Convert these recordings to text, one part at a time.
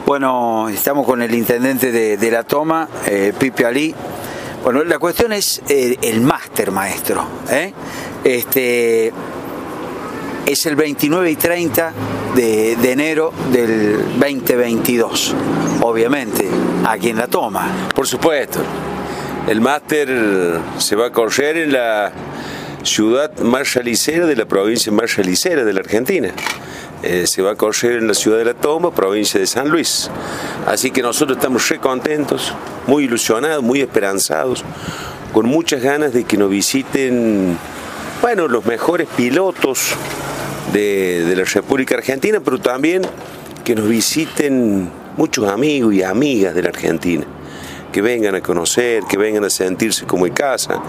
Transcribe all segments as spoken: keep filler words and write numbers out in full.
Bueno, estamos con el intendente de, de La Toma, eh, Pipe Ali. Bueno, la cuestión es eh, el máster, maestro. ¿eh? Este, es el veintinueve y treinta de, de enero del veinte veintidós, obviamente, aquí en La Toma. Por supuesto. El máster se va a correr en la ciudad más realicera de la provincia más realicera de la Argentina. Eh, se va a correr en la ciudad de La Toma, provincia de San Luis. Así que nosotros estamos re contentos, muy ilusionados, muy esperanzados, con muchas ganas de que nos visiten, bueno, los mejores pilotos de, de la República Argentina, pero también que nos visiten muchos amigos y amigas de la Argentina, que vengan a conocer, que vengan a sentirse como en casa.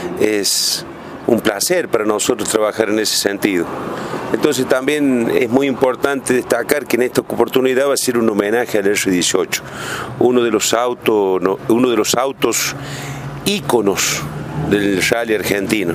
Es un placer para nosotros trabajar en ese sentido. Entonces también es muy importante destacar que en esta oportunidad va a ser un homenaje al R dieciocho, uno de los autos, no, uno de los autos íconos del rally argentino.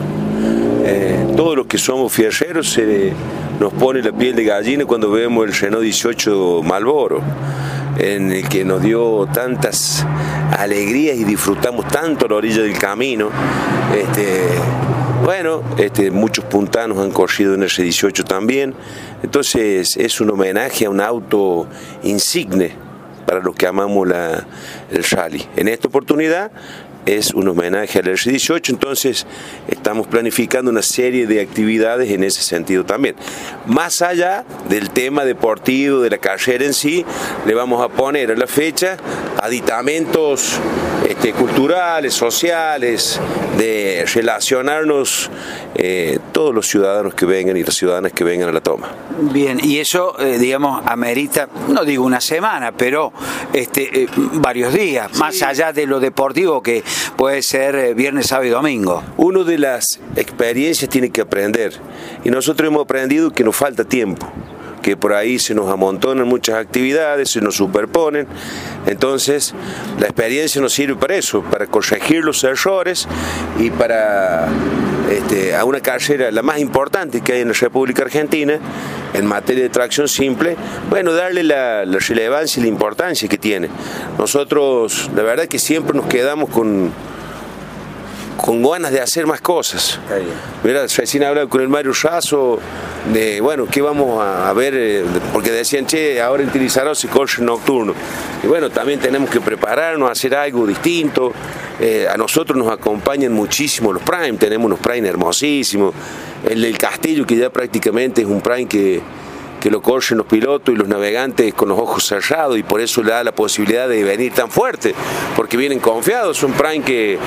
Eh, todos los que somos fierreros se nos pone la piel de gallina cuando vemos el Renault dieciocho Marlboro, en el que nos dio tantas alegrías y disfrutamos tanto a la orilla del camino. Este, Bueno, este, muchos puntanos han corrido en el R dieciocho también, entonces es un homenaje a un auto insigne para los que amamos la, el rally. En esta oportunidad es un homenaje al R dieciocho, entonces estamos planificando una serie de actividades en ese sentido también. Más allá del tema deportivo, de la carrera en sí, le vamos a poner a la fecha aditamentos este, culturales, sociales, de relacionarnos eh, todos los ciudadanos que vengan y las ciudadanas que vengan a La Toma. Bien, y eso, eh, digamos, amerita, no digo una semana, pero este, eh, varios días, sí, más allá de lo deportivo que puede ser eh, viernes, sábado y domingo. Uno de las experiencias tiene que aprender, y nosotros hemos aprendido que nos falta tiempo, que por ahí se nos amontonan muchas actividades, se nos superponen. Entonces la experiencia nos sirve para eso, para corregir los errores y para este, a una carrera la más importante que hay en la República Argentina en materia de tracción simple, bueno, darle la, la relevancia y la importancia que tiene. Nosotros la verdad que siempre nos quedamos con con ganas de hacer más cosas. Mira, recién hablaba con el Mario Razo de, bueno, ¿qué vamos a ver? Porque decían, che, ahora en Tilizaró se corre nocturno. Y bueno, también tenemos que prepararnos a hacer algo distinto. Eh, a nosotros nos acompañan muchísimo los Prime, tenemos unos Prime hermosísimos. El del Castillo, que ya prácticamente es un Prime que que lo corren los pilotos y los navegantes con los ojos cerrados, y por eso le da la posibilidad de venir tan fuerte, porque vienen confiados. Es un Prime que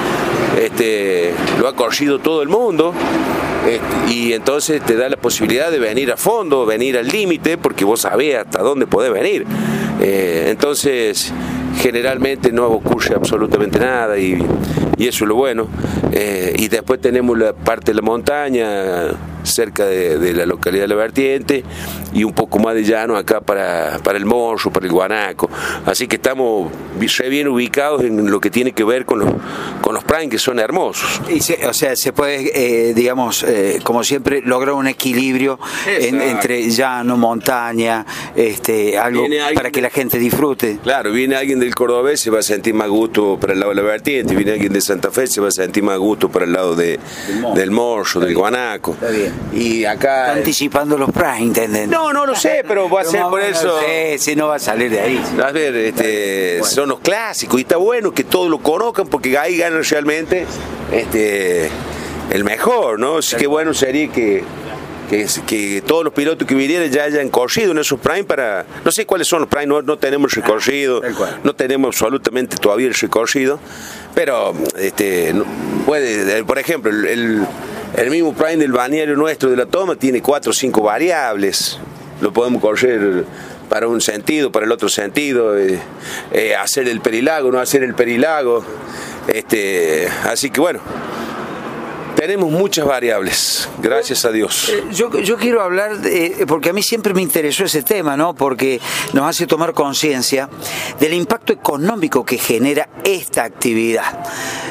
este, lo ha corrido todo el mundo, este, y entonces te da la posibilidad de venir a fondo, venir al límite, porque vos sabés hasta dónde podés venir. Eh, entonces generalmente no ocurre absolutamente nada, y, y eso es lo bueno. Eh, y después tenemos la parte de la montaña cerca de, de la localidad de La Vertiente, y un poco más de llano acá para, para el Morro, para el Guanaco. Así que estamos re bien ubicados en lo que tiene que ver con los, con los Prime, que son hermosos. Y se, o sea, se puede, eh, digamos, eh, como siempre, lograr un equilibrio en, entre llano, montaña, este, algo para que la gente disfrute. Claro, viene alguien del Cordobés, se va a sentir más gusto para el lado de La Vertiente, viene alguien de Santa Fe, se va a sentir más gusto para el lado de, del Morro, del Guanaco. Está bien. Y acá está anticipando los Prime, ¿entendés? No, no lo sé, pero va a ser por eso. Sí, sí, no va a salir de ahí. A ver, este, bueno, son los clásicos, y está bueno que todos lo conozcan, porque ahí ganan realmente este, el mejor, ¿no? Así que bueno sería que, que, que todos los pilotos que vinieran ya hayan corrido en esos Prime para... No sé cuáles son los Prime, no, no tenemos el recorrido, no tenemos absolutamente todavía el recorrido, pero este, puede, por ejemplo, el... el El mismo Prime del balneario nuestro de La Toma tiene cuatro o cinco variables. Lo podemos correr para un sentido, para el otro sentido, eh, eh, hacer el perilago, no hacer el perilago. Este, así que bueno, Tenemos muchas variables, gracias a Dios. Yo, yo quiero hablar, de, porque a mí siempre me interesó ese tema, ¿no? Porque nos hace tomar conciencia del impacto económico que genera esta actividad,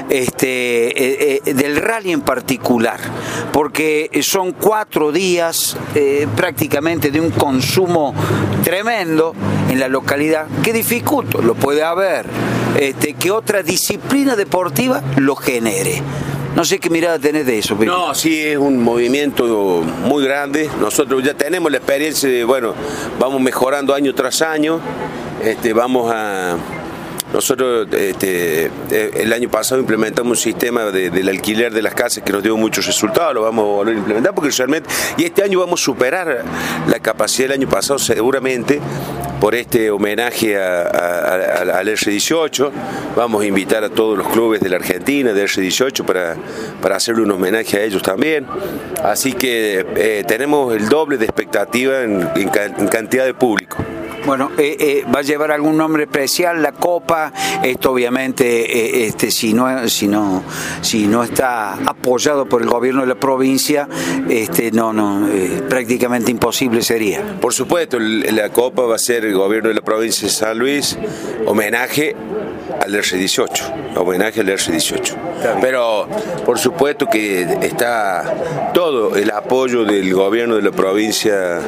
este, eh, eh, del rally en particular, porque son cuatro días eh, prácticamente de un consumo tremendo en la localidad que dificulta, lo puede haber, este, que otra disciplina deportiva lo genere. No sé qué mirada tenés de eso, Pipi. No, sí, es un movimiento muy grande. Nosotros ya tenemos la experiencia de, bueno, vamos mejorando año tras año. Este, vamos a... Nosotros este, el año pasado implementamos un sistema de, del alquiler de las casas que nos dio muchos resultados, lo vamos a volver a implementar porque realmente, y este año vamos a superar la capacidad del año pasado seguramente por este homenaje a, a, a, al erre dieciocho. Vamos a invitar a todos los clubes de la Argentina, de erre dieciocho, para, para hacerle un homenaje a ellos también. Así que eh, tenemos el doble de expectativa en, en, en cantidad de público. Bueno, eh, eh, va a llevar algún nombre especial la Copa. Esto obviamente, eh, este, si no, si no, si no está apoyado por el gobierno de la provincia, este, no, no, eh, prácticamente imposible sería. Por supuesto, la Copa va a ser el gobierno de la provincia de San Luis, homenaje al erre dieciocho, homenaje al erre dieciocho. Pero por supuesto que está todo el apoyo del gobierno de la provincia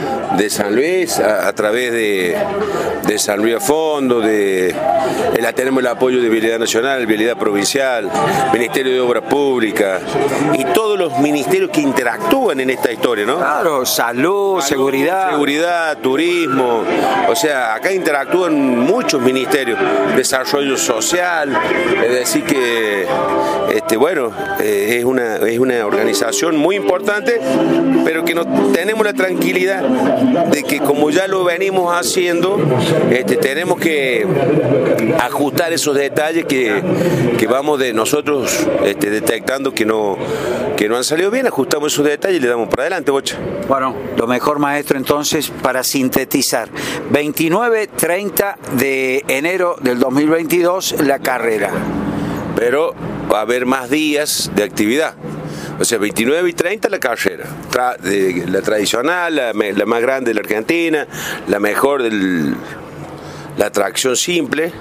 de San Luis a, a través de, de San Luis a Fondo, de, la, tenemos el apoyo de Vialidad Nacional, Vialidad Provincial, Ministerio de Obras Públicas y todos los ministerios que interactúan en esta historia, ¿no? Claro, salud, salud seguridad. Seguridad, turismo, o sea, acá interactúan muchos ministerios, desarrollo social, es decir que, este, bueno, eh, es, una, es una organización muy importante, pero que no tenemos la tranquilidad de que como ya lo venimos haciendo, este, tenemos que ajustar esos detalles que, que vamos de nosotros este, detectando que no, que no han salido bien, ajustamos esos detalles y le damos para adelante, Bocha. Bueno, lo mejor, maestro, entonces, para sintetizar, veintinueve treinta de enero del dos mil veintidós, la carrera. Pero va a haber más días de actividad. O sea, veintinueve y treinta la carrera, Tra de, la tradicional, la, la más grande de la Argentina, la mejor de la atracción simple,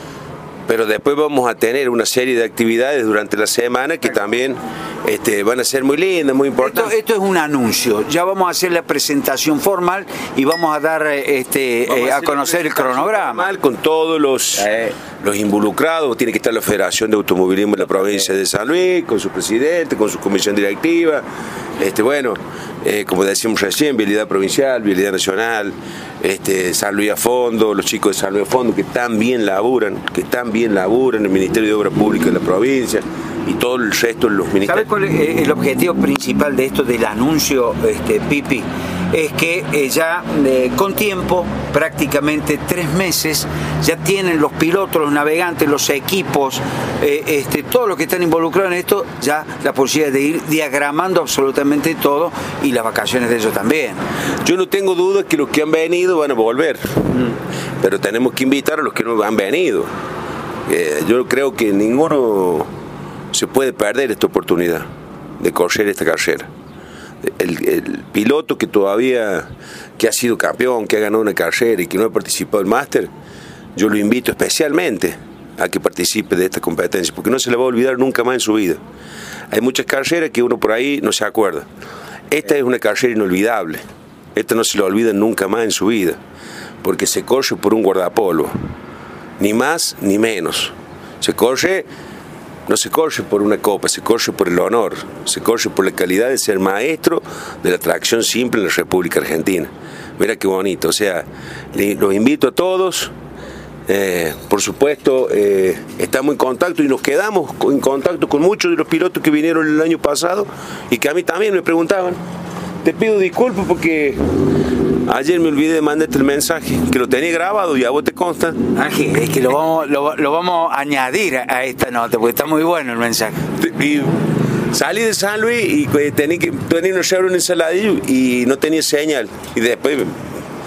pero después vamos a tener una serie de actividades durante la semana que también este, van a ser muy lindas, muy importantes. Esto, esto es un anuncio, ya vamos a hacer la presentación formal y vamos a dar este, vamos eh, a, a conocer el cronograma. Con todos los, eh. los involucrados, tiene que estar la Federación de Automovilismo de la provincia de San Luis, con su presidente, con su comisión directiva, este, bueno, eh, como decíamos recién, Vialidad Provincial, Vialidad Nacional, este, San Luis a Fondo, los chicos de San Luis a Fondo que tan bien laburan, que tan bien laburan, el Ministerio de Obras Públicas de la provincia y todo el resto de los ministerios. ¿Sabes cuál es el objetivo principal de esto del anuncio, este, Pipi? Es que eh, ya eh, con tiempo, prácticamente tres meses, ya tienen los pilotos, los navegantes, los equipos, eh, este, todos los que están involucrados en esto, ya la posibilidad de ir diagramando absolutamente todo y las vacaciones de ellos también. Yo no tengo duda que los que han venido van a volver, mm. pero tenemos que invitar a los que no han venido. Eh, yo creo que ninguno se puede perder esta oportunidad de correr esta carrera. El, el piloto que todavía que ha sido campeón, que ha ganado una carrera y que no ha participado en máster, yo lo invito especialmente a que participe de esta competencia, porque no se la va a olvidar nunca más en su vida. Hay muchas carreras que uno por ahí no se acuerda. Esta es una carrera inolvidable. Esta no se la olvida nunca más en su vida, porque se corre por un guardapolvo, ni más ni menos. Se corre No se corre por una copa, se corre por el honor, se corre por la calidad de ser maestro de la tracción simple en la República Argentina. Mira qué bonito, o sea, los invito a todos, eh, por supuesto, eh, estamos en contacto y nos quedamos en contacto con muchos de los pilotos que vinieron el año pasado y que a mí también me preguntaban. Te pido disculpas porque ayer me olvidé de mandarte el mensaje, que lo tenía grabado y a vos te consta. Ángel, es que lo vamos, lo, lo vamos a añadir a esta nota, porque está muy bueno el mensaje. Y salí de San Luis y tenía que tenía un Chevrolet en Saladillo y no tenía señal. Y después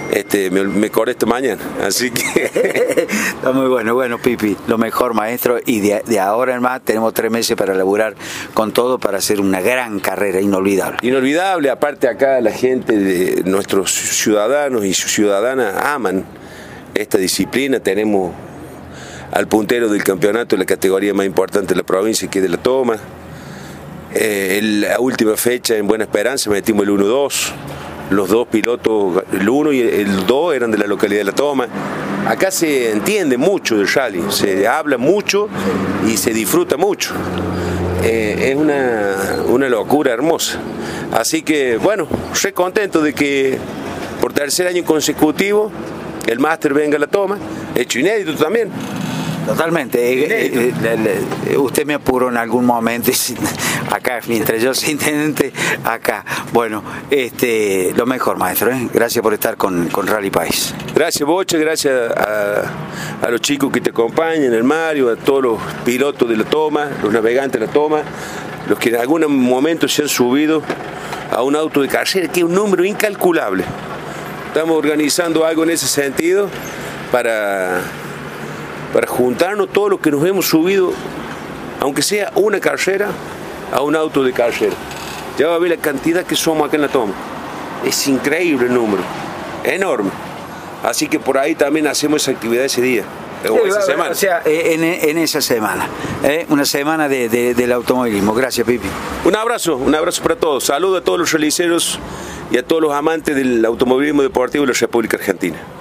este, me, me corre esta mañana, así que... Está muy bueno, bueno Pipi, lo mejor maestro, y de, de ahora en más tenemos tres meses para laburar con todo para hacer una gran carrera, inolvidable. Inolvidable, aparte acá la gente, de nuestros ciudadanos y ciudadanas aman esta disciplina, tenemos al puntero del campeonato de la categoría más importante de la provincia, que es de La Toma. Eh, en la última fecha en Buena Esperanza metimos el uno dos, los dos pilotos, el uno y el dos eran de la localidad de La Toma. Acá se entiende mucho del rally, se habla mucho y se disfruta mucho. Eh, es una, una locura hermosa. Así que bueno, re contento de que por tercer año consecutivo el máster venga a La Toma, hecho inédito también. Totalmente. Eh, eh, eh, usted me apuró en algún momento acá, mientras yo soy intendente acá. Bueno, este, lo mejor, maestro, ¿eh? Gracias por estar con, con Rally País. Gracias, Bocha, gracias a, a los chicos que te acompañan, el Mario, a todos los pilotos de La Toma, los navegantes de La Toma, los que en algún momento se han subido a un auto de carrera, que es un número incalculable. Estamos organizando algo en ese sentido para... para juntarnos todos los que nos hemos subido, aunque sea una carrera, a un auto de carrera. Ya va a ver la cantidad que somos acá en La Toma. Es increíble el número, enorme. Así que por ahí también hacemos esa actividad ese día, o sí, esa semana. O sea, en, en esa semana, ¿eh? Una semana de, de, del automovilismo. Gracias, Pipi. Un abrazo, un abrazo para todos. Saludos a todos los realiceros y a todos los amantes del automovilismo deportivo de la República Argentina.